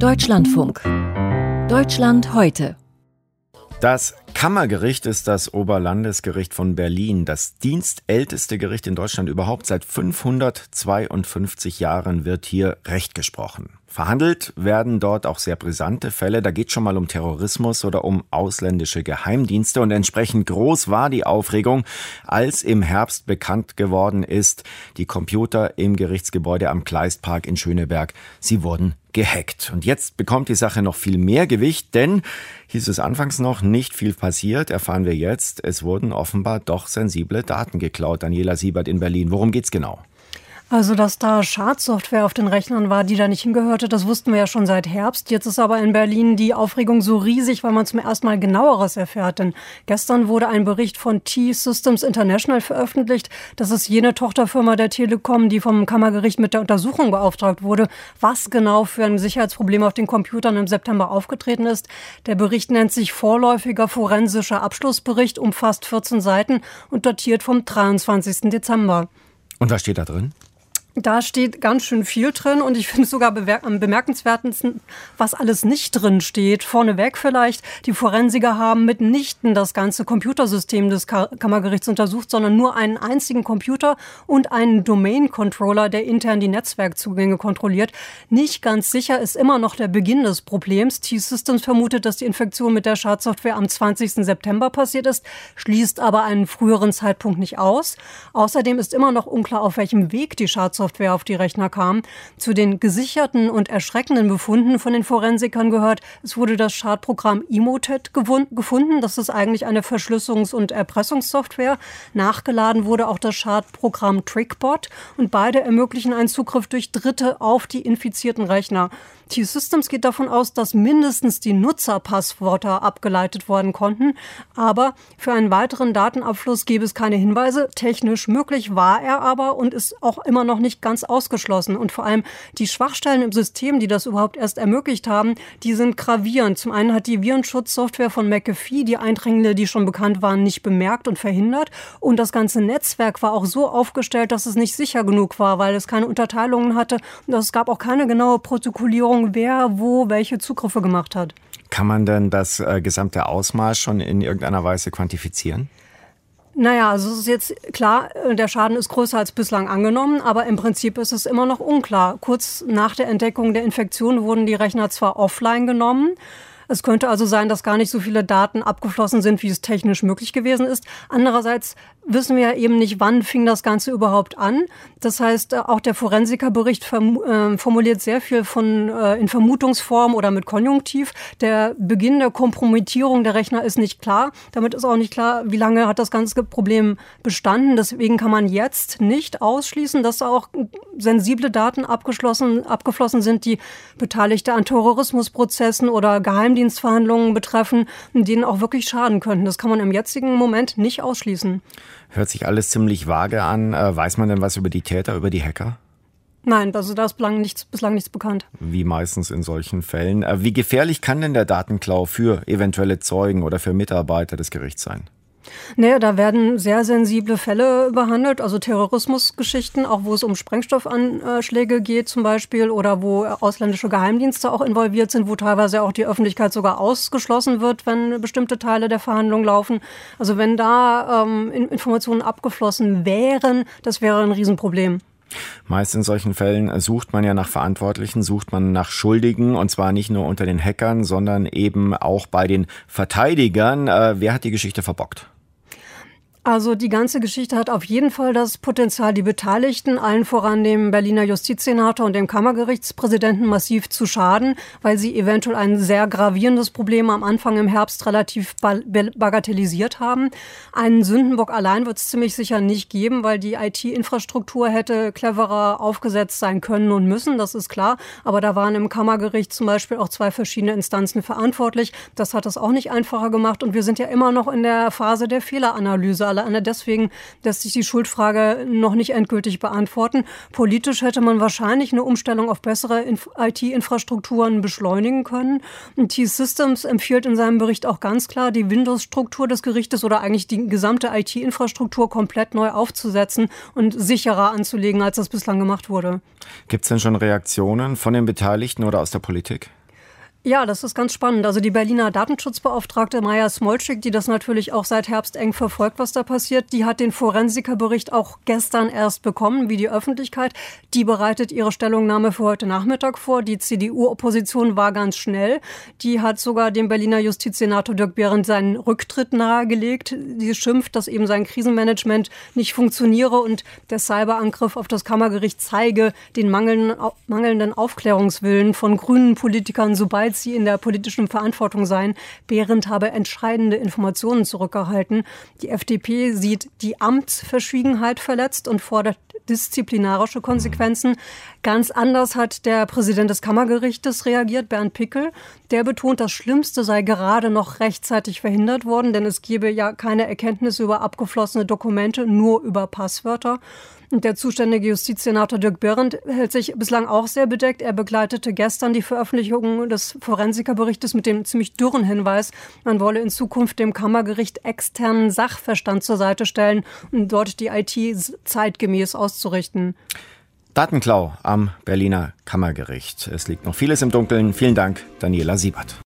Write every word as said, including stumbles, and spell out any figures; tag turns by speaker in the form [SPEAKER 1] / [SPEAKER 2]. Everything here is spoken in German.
[SPEAKER 1] Deutschlandfunk. Deutschland heute.
[SPEAKER 2] Das Kammergericht ist das Oberlandesgericht von Berlin. Das dienstälteste Gericht in Deutschland überhaupt. Seit fünfhundertzweiundfünfzig Jahren wird hier Recht gesprochen. Verhandelt werden dort auch sehr brisante Fälle. Da geht es schon mal um Terrorismus oder um ausländische Geheimdienste. Und entsprechend groß war die Aufregung, als im Herbst bekannt geworden ist, die Computer im Gerichtsgebäude am Kleistpark in Schöneberg, sie wurden gehackt. Und jetzt bekommt die Sache noch viel mehr Gewicht, denn hieß es anfangs noch, nicht viel passiert, erfahren wir jetzt. Es wurden offenbar doch sensible Daten geklaut. Daniela Siebert in Berlin. Worum geht's genau?
[SPEAKER 3] Also, dass da Schadsoftware auf den Rechnern war, die da nicht hingehörte, das wussten wir ja schon seit Herbst. Jetzt ist aber in Berlin die Aufregung so riesig, weil man zum ersten Mal Genaueres erfährt. Denn gestern wurde ein Bericht von T-Systems International veröffentlicht. Das ist jene Tochterfirma der Telekom, die vom Kammergericht mit der Untersuchung beauftragt wurde, was genau für ein Sicherheitsproblem auf den Computern im September aufgetreten ist. Der Bericht nennt sich Vorläufiger forensischer Abschlussbericht, umfasst vierzehn Seiten und datiert vom dreiundzwanzigsten Dezember.
[SPEAKER 2] Und was steht da drin?
[SPEAKER 3] Da steht ganz schön viel drin und ich finde es sogar bewer- am bemerkenswertesten, was alles nicht drin steht. Vorneweg vielleicht, die Forensiker haben mitnichten das ganze Computersystem des Ka- Kammergerichts untersucht, sondern nur einen einzigen Computer und einen Domain-Controller, der intern die Netzwerkzugänge kontrolliert. Nicht ganz sicher ist immer noch der Beginn des Problems. T-Systems vermutet, dass die Infektion mit der Schadsoftware am zwanzigsten September passiert ist, schließt aber einen früheren Zeitpunkt nicht aus. Außerdem ist immer noch unklar, auf welchem Weg die Schadsoftware Software auf die Rechner kam. Zu den gesicherten und erschreckenden Befunden von den Forensikern gehört, es wurde das Schadprogramm Emotet gefunden. Das ist eigentlich eine Verschlüsselungs- und Erpressungssoftware. Nachgeladen wurde auch das Schadprogramm Trickbot und beide ermöglichen einen Zugriff durch Dritte auf die infizierten Rechner. T-Systems geht davon aus, dass mindestens die Nutzerpasswörter abgeleitet worden konnten, aber für einen weiteren Datenabfluss gäbe es keine Hinweise. Technisch möglich war er aber und ist auch immer noch nicht ganz ausgeschlossen. Und vor allem die Schwachstellen im System, die das überhaupt erst ermöglicht haben, die sind gravierend. Zum einen hat die Virenschutzsoftware von McAfee die Eindringlinge, die schon bekannt waren, nicht bemerkt und verhindert. Und das ganze Netzwerk war auch so aufgestellt, dass es nicht sicher genug war, weil es keine Unterteilungen hatte. Und es gab auch keine genaue Protokollierung, wer wo welche Zugriffe gemacht hat.
[SPEAKER 2] Kann man denn das äh, gesamte Ausmaß schon in irgendeiner Weise quantifizieren?
[SPEAKER 3] Naja, also es ist jetzt klar, der Schaden ist größer als bislang angenommen, aber im Prinzip ist es immer noch unklar. Kurz nach der Entdeckung der Infektion wurden die Rechner zwar offline genommen. Es könnte also sein, dass gar nicht so viele Daten abgeflossen sind, wie es technisch möglich gewesen ist. Andererseits wissen wir ja eben nicht, wann fing das Ganze überhaupt an. Das heißt, auch der Forensikerbericht formuliert sehr viel von in Vermutungsform oder mit Konjunktiv. Der Beginn der Kompromittierung der Rechner ist nicht klar. Damit ist auch nicht klar, wie lange hat das ganze Problem bestanden. Deswegen kann man jetzt nicht ausschließen, dass auch sensible Daten abgeschlossen, abgeflossen sind, die Beteiligte an Terrorismusprozessen oder Geheimdienstverhandlungen betreffen, denen auch wirklich schaden könnten. Das kann man im jetzigen Moment nicht ausschließen.
[SPEAKER 2] Hört sich alles ziemlich vage an. Weiß man denn was über die Täter, über die Hacker?
[SPEAKER 3] Nein, also da ist bislang nichts, bislang nichts bekannt.
[SPEAKER 2] Wie meistens in solchen Fällen. Wie gefährlich kann denn der Datenklau für eventuelle Zeugen oder für Mitarbeiter des Gerichts sein?
[SPEAKER 3] Naja, da werden sehr sensible Fälle behandelt, also Terrorismusgeschichten, auch wo es um Sprengstoffanschläge geht zum Beispiel oder wo ausländische Geheimdienste auch involviert sind, wo teilweise auch die Öffentlichkeit sogar ausgeschlossen wird, wenn bestimmte Teile der Verhandlung laufen. Also wenn da ähm, Informationen abgeflossen wären, das wäre ein Riesenproblem.
[SPEAKER 2] Meist in solchen Fällen sucht man ja nach Verantwortlichen, sucht man nach Schuldigen und zwar nicht nur unter den Hackern, sondern eben auch bei den Verteidigern. Äh, wer hat die Geschichte verbockt?
[SPEAKER 3] Also die ganze Geschichte hat auf jeden Fall das Potenzial, die Beteiligten, allen voran dem Berliner Justizsenator und dem Kammergerichtspräsidenten, massiv zu schaden, weil sie eventuell ein sehr gravierendes Problem am Anfang im Herbst relativ bagatellisiert haben. Einen Sündenbock allein wird es ziemlich sicher nicht geben, weil die I T-Infrastruktur hätte cleverer aufgesetzt sein können und müssen, das ist klar. Aber da waren im Kammergericht zum Beispiel auch zwei verschiedene Instanzen verantwortlich. Das hat es auch nicht einfacher gemacht und wir sind ja immer noch in der Phase der Fehleranalyse. Alleine deswegen lässt sich die Schuldfrage noch nicht endgültig beantworten. Politisch hätte man wahrscheinlich eine Umstellung auf bessere I T-Infrastrukturen beschleunigen können. T-Systems empfiehlt in seinem Bericht auch ganz klar, die Windows-Struktur des Gerichtes oder eigentlich die gesamte I T-Infrastruktur komplett neu aufzusetzen und sicherer anzulegen, als das bislang gemacht wurde.
[SPEAKER 2] Gibt es denn schon Reaktionen von den Beteiligten oder aus der Politik?
[SPEAKER 3] Ja, das ist ganz spannend. Also die Berliner Datenschutzbeauftragte Maja Smolczyk, die das natürlich auch seit Herbst eng verfolgt, was da passiert, die hat den Forensikerbericht auch gestern erst bekommen, wie die Öffentlichkeit. Die bereitet ihre Stellungnahme für heute Nachmittag vor. Die C D U-Opposition war ganz schnell. Die hat sogar dem Berliner Justizsenator Dirk Behrendt seinen Rücktritt nahegelegt. Die schimpft, dass eben sein Krisenmanagement nicht funktioniere und der Cyberangriff auf das Kammergericht zeige den mangelnden, mangelnden Aufklärungswillen von grünen Politikern, sobald sie in der politischen Verantwortung seien. Behrendt habe entscheidende Informationen zurückgehalten. Die F D P sieht die Amtsverschwiegenheit verletzt und fordert disziplinarische Konsequenzen. Ganz anders hat der Präsident des Kammergerichtes reagiert, Bernd Pickel. Der betont, das Schlimmste sei gerade noch rechtzeitig verhindert worden, denn es gebe ja keine Erkenntnisse über abgeflossene Dokumente, nur über Passwörter. Und der zuständige Justizsenator Dirk Behrendt hält sich bislang auch sehr bedeckt. Er begleitete gestern die Veröffentlichung des Forensikerberichtes mit dem ziemlich dürren Hinweis, man wolle in Zukunft dem Kammergericht externen Sachverstand zur Seite stellen, um dort die I T zeitgemäß auszurichten.
[SPEAKER 2] Datenklau am Berliner Kammergericht. Es liegt noch vieles im Dunkeln. Vielen Dank, Daniela Siebert.